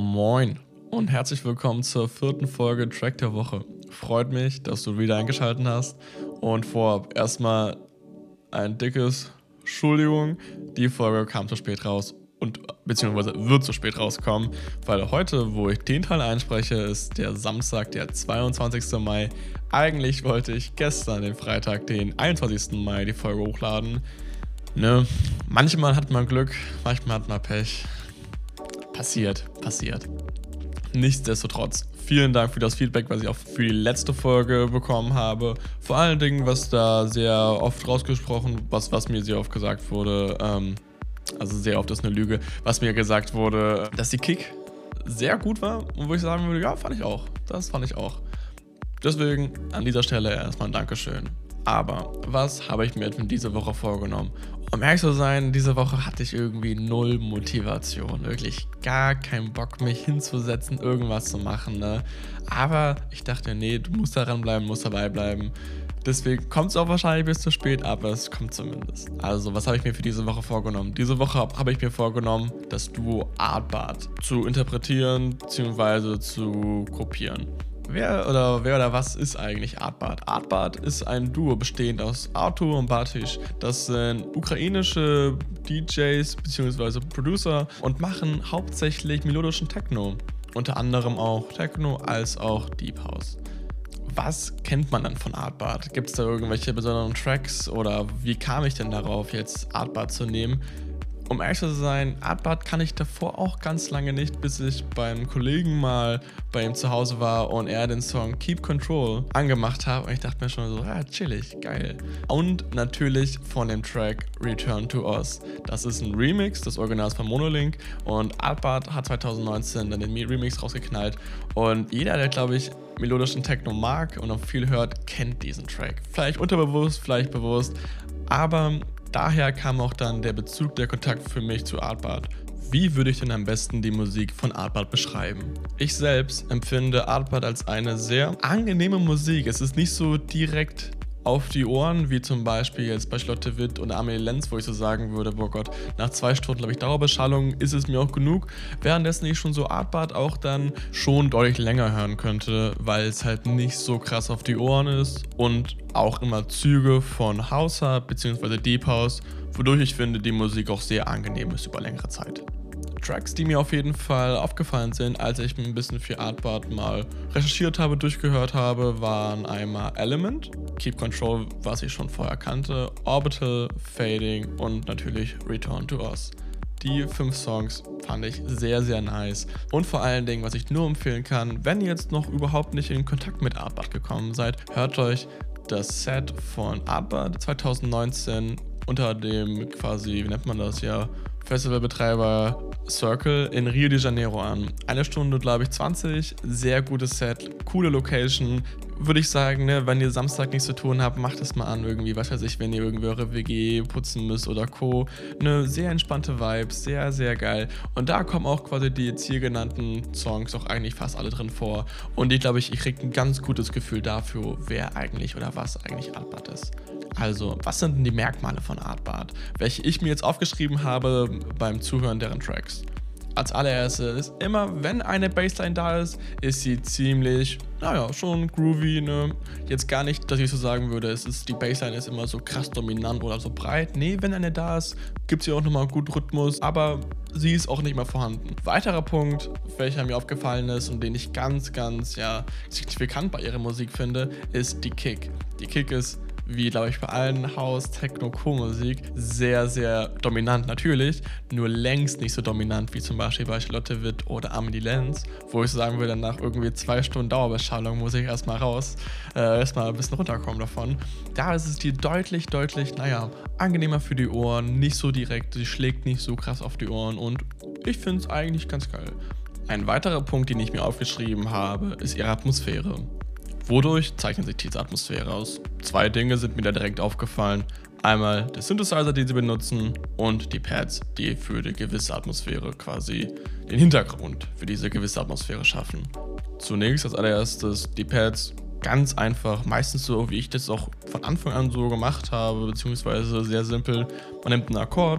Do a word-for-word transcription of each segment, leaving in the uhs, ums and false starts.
Moin und herzlich willkommen zur vierten Folge Track der Woche. Freut mich, dass du wieder eingeschaltet hast und vorab erstmal ein dickes Entschuldigung, die Folge kam zu spät raus und beziehungsweise wird zu spät rauskommen, weil heute, wo ich den Teil einspreche, ist der Samstag, der zweiundzwanzigster Mai. Eigentlich wollte ich gestern, den Freitag, den einundzwanzigsten Mai, die Folge hochladen. Ne? Manchmal hat man Glück, manchmal hat man Pech. Passiert, passiert. Nichtsdestotrotz, vielen Dank für das Feedback, was ich auch für die letzte Folge bekommen habe. Vor allen Dingen, was da sehr oft rausgesprochen, was, was mir sehr oft gesagt wurde, ähm, also sehr oft ist eine Lüge, was mir gesagt wurde, dass die Kick sehr gut war und wo ich sagen würde, ja, fand ich auch. Das fand ich auch. Deswegen an dieser Stelle erstmal ein Dankeschön. Aber was habe ich mir denn diese Woche vorgenommen? Um ehrlich zu sein, diese Woche hatte ich irgendwie null Motivation. Wirklich gar keinen Bock, mich hinzusetzen, irgendwas zu machen. Ne? Aber ich dachte, nee, du musst daran bleiben, musst dabei bleiben. Deswegen kommt es auch wahrscheinlich bis zu spät, aber es kommt zumindest. Also, was habe ich mir für diese Woche vorgenommen? Diese Woche habe hab ich mir vorgenommen, das Duo Artbart zu interpretieren bzw. zu kopieren. Wer oder wer oder was ist eigentlich Artbart? Artbart ist ein Duo bestehend aus Artur und Bartisch. Das sind ukrainische D Js bzw. Producer und machen hauptsächlich melodischen Techno. Unter anderem auch Techno als auch Deep House. Was kennt man dann von Artbart? Gibt es da irgendwelche besonderen Tracks oder wie kam ich denn darauf, jetzt Artbart zu nehmen? Um ehrlich zu sein, Artbart kann ich davor auch ganz lange nicht, bis ich beim Kollegen mal bei ihm zu Hause war und er den Song Keep Control angemacht hat und ich dachte mir schon so, ja, chillig, geil. Und natürlich von dem Track Return to Oz. Das ist ein Remix des Originals von Monolink und Artbart hat zwanzig neunzehn dann den Remix rausgeknallt und jeder, der, glaube ich, melodischen Techno mag und auch viel hört, kennt diesen Track. Vielleicht unterbewusst, vielleicht bewusst, aber daher kam auch dann der Bezug, der Kontakt für mich zu Artbart. Wie würde ich denn am besten die Musik von Artbart beschreiben? Ich selbst empfinde Artbart als eine sehr angenehme Musik. Es ist nicht so direkt auf die Ohren, wie zum Beispiel jetzt bei Charlotte Witt oder Amelie Lenz, wo ich so sagen würde, boah Gott, nach zwei Stunden, glaube ich, Dauerbeschallung ist es mir auch genug. Währenddessen ich schon so Artbart auch dann schon deutlich länger hören könnte, weil es halt nicht so krass auf die Ohren ist und auch immer Züge von House hat, beziehungsweise Deep House, wodurch ich finde, die Musik auch sehr angenehm ist über längere Zeit. Tracks, die mir auf jeden Fall aufgefallen sind, als ich ein bisschen für Artbart mal recherchiert habe, durchgehört habe, waren einmal Element, Keep Control, was ich schon vorher kannte, Orbital, Fading und natürlich Return to Oz. Die fünf Songs fand ich sehr, sehr nice und vor allen Dingen, was ich nur empfehlen kann, wenn ihr jetzt noch überhaupt nicht in Kontakt mit Artbart gekommen seid, hört euch das Set von Artbart zwanzig neunzehn unter dem quasi, wie nennt man das ja, Festivalbetreiber Circle in Rio de Janeiro an. Eine Stunde, glaube ich, zwanzig, sehr gutes Set, coole Location. Würde ich sagen, ne, wenn ihr Samstag nichts zu tun habt, macht es mal an irgendwie, was weiß ich, wenn ihr irgendwie eure W G putzen müsst oder Co. Eine sehr entspannte Vibe, sehr, sehr geil. Und da kommen auch quasi die jetzt hier genannten Songs auch eigentlich fast alle drin vor. Und ich glaube, ich, ich kriege ein ganz gutes Gefühl dafür, wer eigentlich oder was eigentlich Artbart ist. Also, was sind denn die Merkmale von Artbart, welche ich mir jetzt aufgeschrieben habe beim Zuhören deren Tracks? Als allererstes ist immer, wenn eine Bassline da ist, ist sie ziemlich, naja, schon groovy, ne? Jetzt gar nicht, dass ich so sagen würde, es ist, die Bassline ist immer so krass dominant oder so breit. Nee, wenn eine da ist, gibt sie auch nochmal gut Rhythmus, aber sie ist auch nicht mehr vorhanden. Weiterer Punkt, welcher mir aufgefallen ist und den ich ganz, ganz, ja, signifikant bei ihrer Musik finde, ist die Kick. Die Kick ist, wie glaube ich bei allen House, Techno, Co-Musik, sehr, sehr dominant natürlich, nur längst nicht so dominant wie zum Beispiel bei Charlotte Witt oder Amelie Lenz, wo ich sagen würde, nach irgendwie zwei Stunden Dauerbeschallung muss ich erstmal raus, äh, erstmal ein bisschen runterkommen davon. Da ist es die deutlich, deutlich, naja, angenehmer für die Ohren, nicht so direkt, sie schlägt nicht so krass auf die Ohren und ich finde es eigentlich ganz geil. Ein weiterer Punkt, den ich mir aufgeschrieben habe, ist ihre Atmosphäre. Wodurch zeichnet sich diese Atmosphäre aus? Zwei Dinge sind mir da direkt aufgefallen. Einmal der Synthesizer, den sie benutzen und die Pads, die für die gewisse Atmosphäre quasi den Hintergrund für diese gewisse Atmosphäre schaffen. Zunächst als allererstes die Pads, ganz einfach, meistens so wie ich das auch von Anfang an so gemacht habe, beziehungsweise sehr simpel. Man nimmt einen Akkord,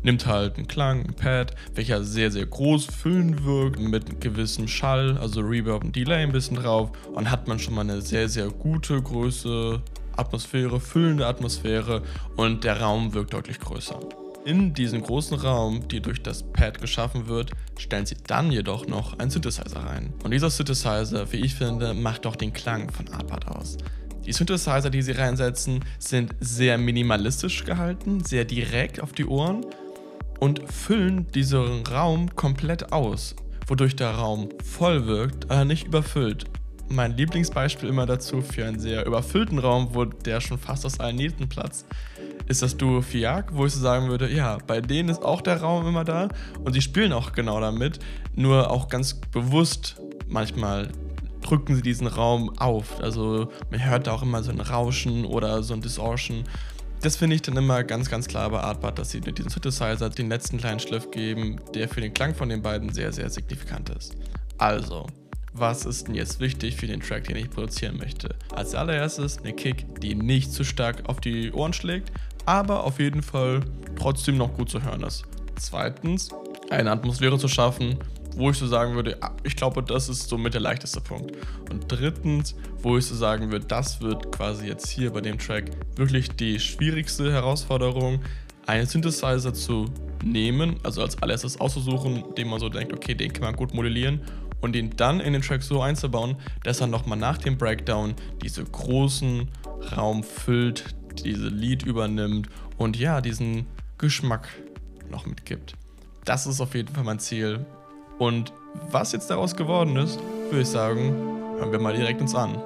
nimmt halt einen Klang, ein Pad, welcher sehr, sehr groß, füllend wirkt, mit gewissem Schall, also Reverb und Delay ein bisschen drauf. Und hat man schon mal eine sehr, sehr gute Größe, Atmosphäre, füllende Atmosphäre und der Raum wirkt deutlich größer. In diesen großen Raum, die durch das Pad geschaffen wird, stellen sie dann jedoch noch einen Synthesizer rein. Und dieser Synthesizer, wie ich finde, macht doch den Klang von Artpart aus. Die Synthesizer, die sie reinsetzen, sind sehr minimalistisch gehalten, sehr direkt auf die Ohren und füllen diesen Raum komplett aus, wodurch der Raum voll wirkt, aber nicht überfüllt. Mein Lieblingsbeispiel immer dazu für einen sehr überfüllten Raum, wo der schon fast aus allen Nähten platzt, ist das Duo Fiak, wo ich so sagen würde, ja, bei denen ist auch der Raum immer da und sie spielen auch genau damit, nur auch ganz bewusst manchmal drücken sie diesen Raum auf, also man hört da auch immer so ein Rauschen oder so ein Distortion. Das finde ich dann immer ganz, ganz klar bei Artpart, dass sie mit diesem Synthesizer den letzten kleinen Schliff geben, der für den Klang von den beiden sehr, sehr signifikant ist. Also, was ist denn jetzt wichtig für den Track, den ich produzieren möchte? Als allererstes eine Kick, die nicht zu stark auf die Ohren schlägt, aber auf jeden Fall trotzdem noch gut zu hören ist. Zweitens, eine Atmosphäre zu schaffen, wo ich so sagen würde, ich glaube, das ist somit der leichteste Punkt. Und drittens, wo ich so sagen würde, das wird quasi jetzt hier bei dem Track wirklich die schwierigste Herausforderung, einen Synthesizer zu nehmen, also als allererstes auszusuchen, den man so denkt, okay, den kann man gut modellieren und den dann in den Track so einzubauen, dass er nochmal nach dem Breakdown diese großen Raum füllt, diese Lead übernimmt und ja, diesen Geschmack noch mitgibt. Das ist auf jeden Fall mein Ziel. Und was jetzt daraus geworden ist, würde ich sagen, hören wir mal direkt uns an.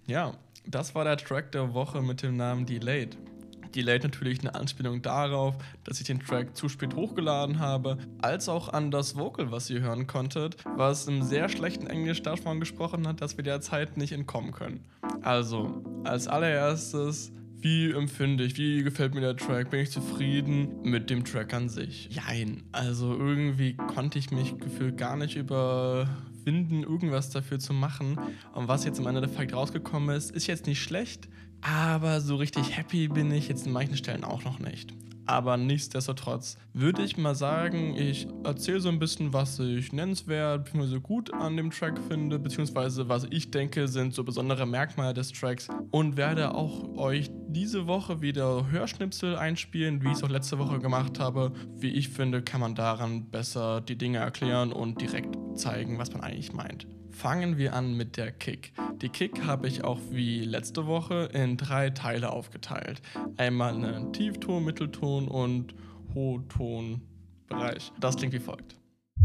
Ja, das war der Track der Woche mit dem Namen Delayed. Delayed natürlich eine Anspielung darauf, dass ich den Track zu spät hochgeladen habe, als auch an das Vocal, was ihr hören konntet, was im sehr schlechten Englisch davon gesprochen hat, dass wir der Zeit nicht entkommen können. Also, als allererstes, wie empfinde ich, wie gefällt mir der Track, bin ich zufrieden mit dem Track an sich? Jein, also irgendwie konnte ich mich gefühlt gar nicht überwinden, irgendwas dafür zu machen. Und was jetzt im Endeffekt rausgekommen ist, ist jetzt nicht schlecht, aber so richtig happy bin ich jetzt in manchen Stellen auch noch nicht. Aber nichtsdestotrotz würde ich mal sagen, ich erzähle so ein bisschen, was ich nennenswert bzw. gut an dem Track finde, beziehungsweise was ich denke, sind so besondere Merkmale des Tracks und werde auch euch diese Woche wieder Hörschnipsel einspielen, wie ich es auch letzte Woche gemacht habe. Wie ich finde, kann man daran besser die Dinge erklären und direkt zeigen, was man eigentlich meint. Fangen wir an mit der Kick. Die Kick habe ich auch wie letzte Woche in drei Teile aufgeteilt. Einmal einen Tiefton, Mittelton und Hochtonbereich. Das klingt wie folgt.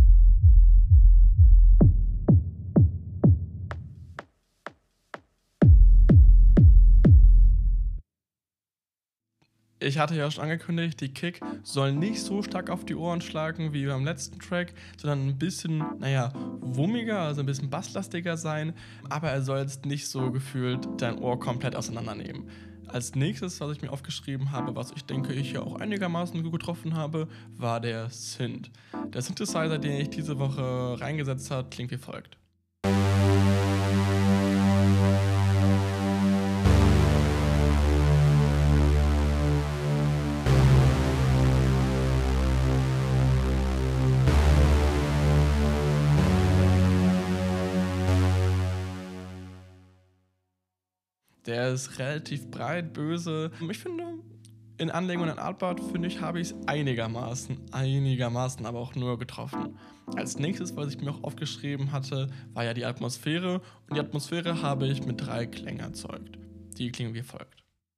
Ich hatte ja schon angekündigt, die Kick soll nicht so stark auf die Ohren schlagen wie beim letzten Track, sondern ein bisschen, naja, wummiger, also ein bisschen basslastiger sein, aber er soll jetzt nicht so gefühlt dein Ohr komplett auseinandernehmen. Als nächstes, was ich mir aufgeschrieben habe, was ich denke, ich ja auch einigermaßen gut getroffen habe, war der Synth. Der Synthesizer, den ich diese Woche reingesetzt habe, klingt wie folgt. Der ist relativ breit, böse. Ich finde, in Anlegung und in Artboard, finde ich, habe ich es einigermaßen, einigermaßen, aber auch nur getroffen. Als nächstes, was ich mir auch aufgeschrieben hatte, war ja die Atmosphäre. Und die Atmosphäre habe ich mit drei Klängen erzeugt. Die klingen wie folgt.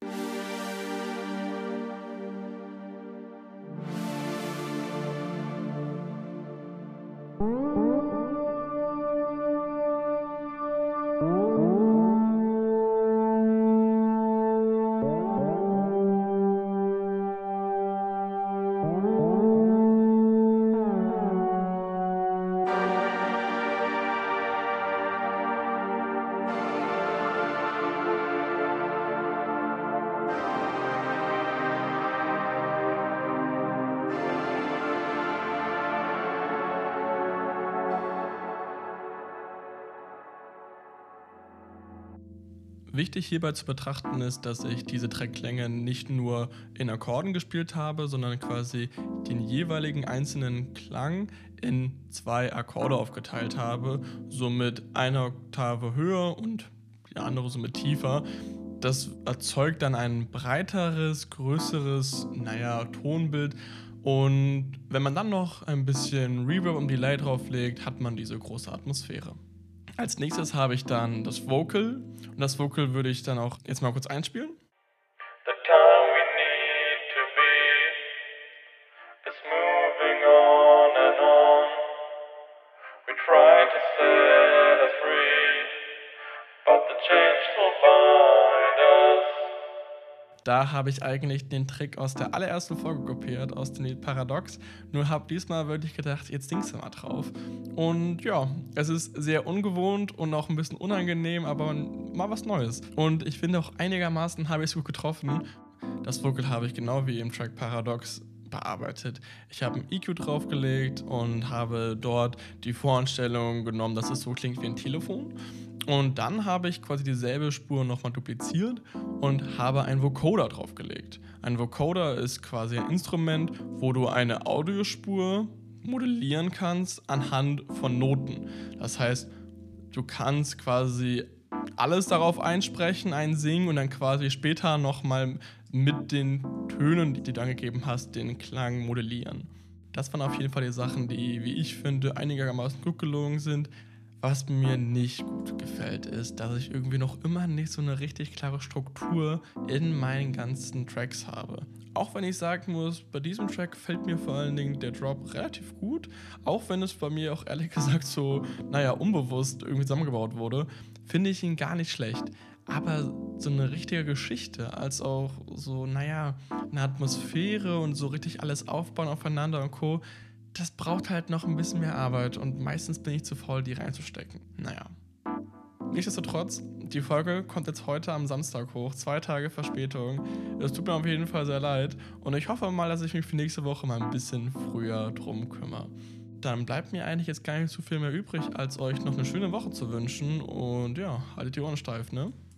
Wichtig hierbei zu betrachten ist, dass ich diese Trackklänge nicht nur in Akkorden gespielt habe, sondern quasi den jeweiligen einzelnen Klang in zwei Akkorde aufgeteilt habe, somit eine Oktave höher und die andere somit tiefer. Das erzeugt dann ein breiteres, größeres, naja, Tonbild. Und wenn man dann noch ein bisschen Reverb und Delay drauflegt, hat man diese große Atmosphäre. Als nächstes habe ich dann das Vocal und das Vocal würde ich dann auch jetzt mal kurz einspielen. The time we need to be is moving on and on. We try to set us free, but the change will bind us. Da habe ich eigentlich den Trick aus der allerersten Folge kopiert, aus dem Lied Paradox. Nur habe diesmal wirklich gedacht, jetzt dingst du mal drauf. Und ja, es ist sehr ungewohnt und auch ein bisschen unangenehm, aber mal was Neues. Und ich finde auch einigermaßen habe ich es gut getroffen. Das Vocal habe ich genau wie im Track Paradox bearbeitet. Ich habe ein E Q draufgelegt und habe dort die Voreinstellung genommen, dass es so klingt wie ein Telefon. Und dann habe ich quasi dieselbe Spur nochmal dupliziert und habe einen Vocoder draufgelegt. Ein Vocoder ist quasi ein Instrument, wo du eine Audiospur modellieren kannst anhand von Noten. Das heißt, du kannst quasi alles darauf einsprechen, einsingen und dann quasi später nochmal mit den Tönen, die du angegeben hast, den Klang modellieren. Das waren auf jeden Fall die Sachen, die, wie ich finde, einigermaßen gut gelungen sind. Was mir nicht gut gefällt, ist, dass ich irgendwie noch immer nicht so eine richtig klare Struktur in meinen ganzen Tracks habe. Auch wenn ich sagen muss, bei diesem Track fällt mir vor allen Dingen der Drop relativ gut, auch wenn es bei mir auch ehrlich gesagt so, naja, unbewusst irgendwie zusammengebaut wurde, finde ich ihn gar nicht schlecht. aber so eine richtige Geschichte, als auch so, naja, eine Atmosphäre und so richtig alles aufbauen aufeinander und Co., das braucht halt noch ein bisschen mehr Arbeit und meistens bin ich zu faul, die reinzustecken. Naja. Nichtsdestotrotz, die Folge kommt jetzt heute am Samstag hoch, zwei Tage Verspätung. Es tut mir auf jeden Fall sehr leid und ich hoffe mal, dass ich mich für nächste Woche mal ein bisschen früher drum kümmere. Dann bleibt mir eigentlich jetzt gar nicht so viel mehr übrig, als euch noch eine schöne Woche zu wünschen und ja, haltet die Ohren steif, ne?